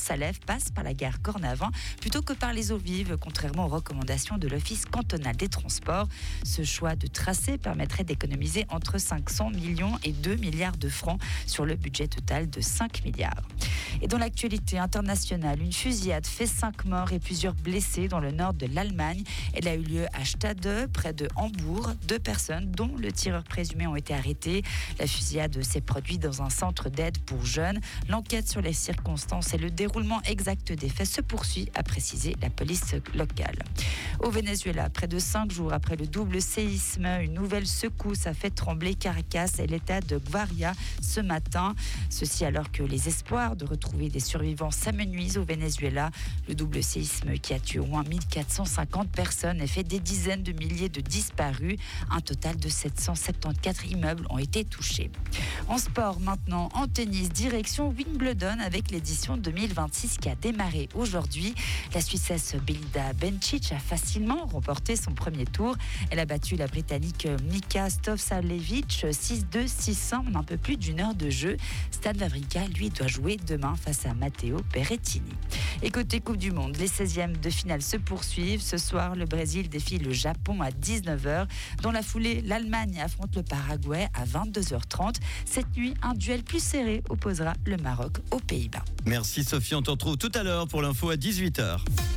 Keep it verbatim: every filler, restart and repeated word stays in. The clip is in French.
Pont-Salève passe par la gare Cornavin plutôt que par les eaux vives, contrairement aux recommandations de l'Office cantonal des transports. Ce choix de tracé permettrait d'économiser entre cinq cents millions et deux milliards de francs sur le budget total de cinq milliards. Et dans l'actualité internationale, une fusillade fait cinq morts et plusieurs blessés dans le nord de l'Allemagne. Elle a eu lieu à Stade, près de Hambourg. Deux personnes, dont le tireur présumé, ont été arrêtées. La fusillade s'est produite dans un centre d'aide pour jeunes. L'enquête sur les circonstances et le déroulement exact des faits se poursuit, a précisé la police locale. Au Venezuela, près de cinq jours après le double séisme, une nouvelle secousse a fait trembler Caracas et l'état de Guaria ce matin. Ceci alors que les espoirs de retrouver des survivants s'amenuisent au Venezuela. Le double séisme qui a tué au moins mille quatre cent cinquante personnes et fait des dizaines de milliers de disparus. Un total de sept cent soixante-quatorze immeubles ont été touchés. En sport maintenant, en tennis, direction Wimbledon avec l'édition deux mille vingt-six qui a démarré aujourd'hui. La Suissesse Belinda Bencic a facilement remporté son premier tour. Elle a battu la Britannique Mika Stojcanovic six deux six un en un peu plus d'une heure de jeu. Stan Wawrinka, lui, doit jouer demain face à Matteo Berrettini. Et côté Coupe du Monde, les seizièmes de finale se poursuivent. Ce soir, le Brésil défie le Japon à dix-neuf heures. Dans la foulée, l'Allemagne affronte le Paraguay à vingt-deux heures trente. Cette nuit, un duel plus serré opposera le Maroc aux Pays-Bas. Merci Sophie, on te retrouve tout à l'heure pour l'info à dix-huit heures.